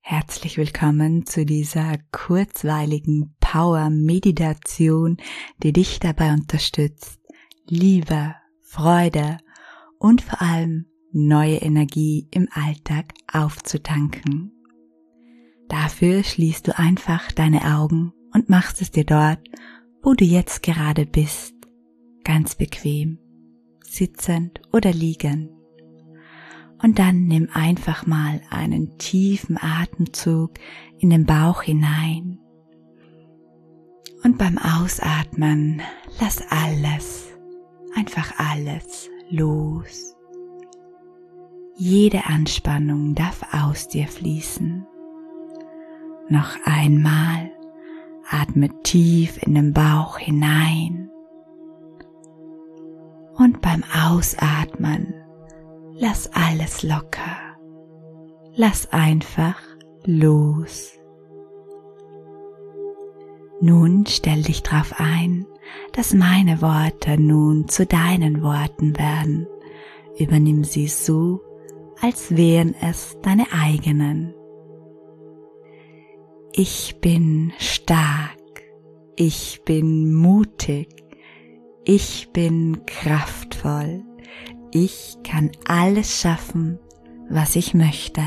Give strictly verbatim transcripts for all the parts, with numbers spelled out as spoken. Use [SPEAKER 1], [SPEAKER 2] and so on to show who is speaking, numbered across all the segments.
[SPEAKER 1] Herzlich willkommen zu dieser kurzweiligen Power-Meditation, die dich dabei unterstützt, Liebe, Freude und vor allem neue Energie im Alltag aufzutanken. Dafür schließt du einfach deine Augen und machst es dir dort, wo du jetzt gerade bist, ganz bequem, sitzend oder liegend. Und dann nimm einfach mal einen tiefen Atemzug in den Bauch hinein. Und beim Ausatmen lass alles, einfach alles los. Jede Anspannung darf aus dir fließen. Noch einmal atme tief in den Bauch hinein. Und beim Ausatmen lass alles locker, lass einfach los. Nun stell dich darauf ein, dass meine Worte nun zu deinen Worten werden. Übernimm sie so, als wären es deine eigenen. Ich bin stark, ich bin mutig, ich bin kraftvoll. Ich kann alles schaffen, was ich möchte.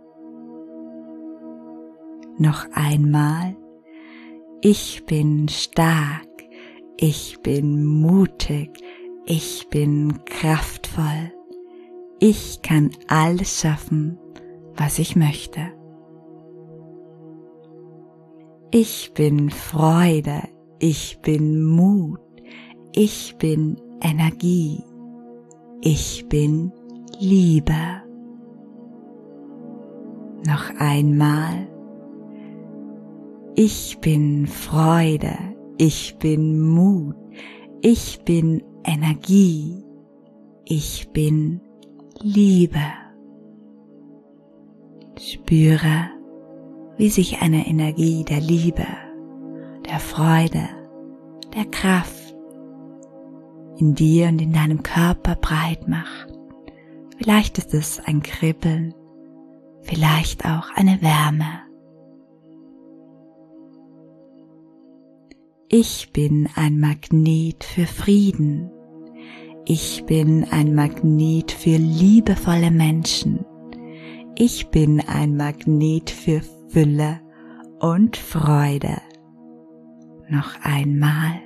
[SPEAKER 1] Noch einmal. Ich bin stark, ich bin mutig, ich bin kraftvoll. Ich kann alles schaffen, was ich möchte. Ich bin Freude, ich bin Mut, ich bin Energie. Ich bin Liebe. Noch einmal. Ich bin Freude, ich bin Mut, ich bin Energie, ich bin Liebe. Spüre, wie sich eine Energie der Liebe, der Freude, der Kraft in dir und in deinem Körper breit macht. Vielleicht ist es ein Kribbeln, vielleicht auch eine Wärme. Ich bin ein Magnet für Frieden. Ich bin ein Magnet für liebevolle Menschen. Ich bin ein Magnet für Fülle und Freude. Noch einmal.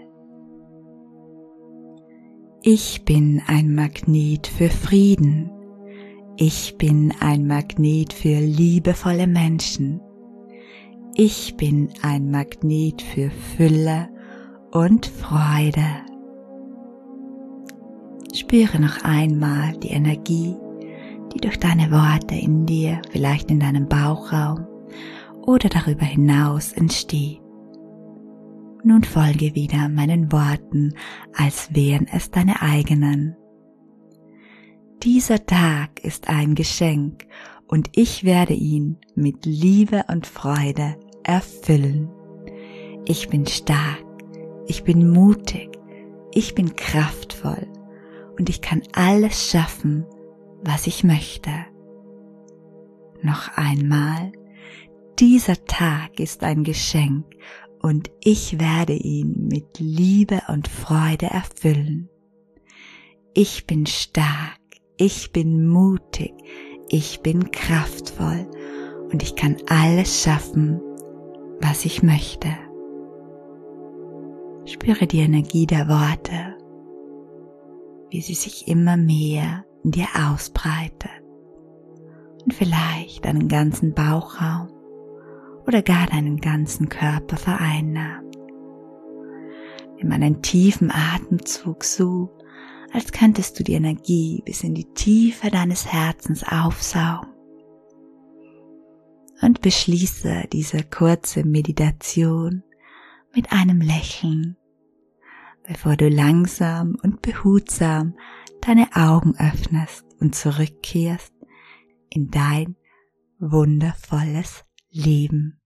[SPEAKER 1] Ich bin ein Magnet für Frieden. Ich bin ein Magnet für liebevolle Menschen. Ich bin ein Magnet für Fülle und Freude. Spüre noch einmal die Energie, die durch deine Worte in dir, vielleicht in deinem Bauchraum oder darüber hinaus entsteht. Nun folge wieder meinen Worten, als wären es deine eigenen. Dieser Tag ist ein Geschenk und ich werde ihn mit Liebe und Freude erfüllen. Ich bin stark, ich bin mutig, ich bin kraftvoll und ich kann alles schaffen, was ich möchte. Noch einmal, dieser Tag ist ein Geschenk und ich werde ihn mit Liebe und Freude erfüllen. Ich bin stark, ich bin mutig, ich bin kraftvoll und ich kann alles schaffen, was ich möchte. Spüre die Energie der Worte, wie sie sich immer mehr in dir ausbreitet und vielleicht deinen ganzen Bauchraum oder gar deinen ganzen Körper vereinnahmt. Nimm einen tiefen Atemzug so, als könntest du die Energie bis in die Tiefe deines Herzens aufsaugen. Und beschließe diese kurze Meditation mit einem Lächeln, bevor du langsam und behutsam deine Augen öffnest und zurückkehrst in dein wundervolles Leben.